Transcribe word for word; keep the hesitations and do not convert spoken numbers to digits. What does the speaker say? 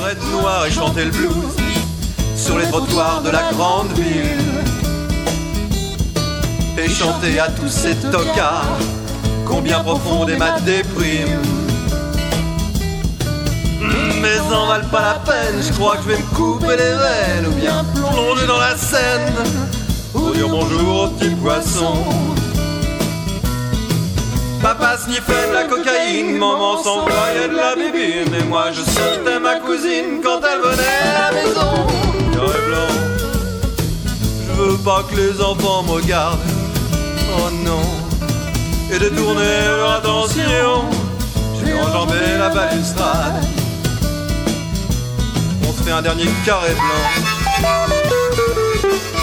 être noir et chanter le blues sur les trottoirs de la grande ville. Et chanter à tous ces tocards combien profonde est ma déprime. Mais en valent pas la peine, je crois que je vais me couper les veines ou bien plonger dans la Seine pour dire bonjour aux petits poissons. Papa sniffait de la cocaïne, maman s'envoyait de la bibine, et moi je sautais ma cousine quand elle venait à la maison. Noir et blanc, je veux pas que les enfants me regardent, oh non. Et de tourner leur attention, j'ai enjambé la balustrade. On se fait un dernier carré blanc.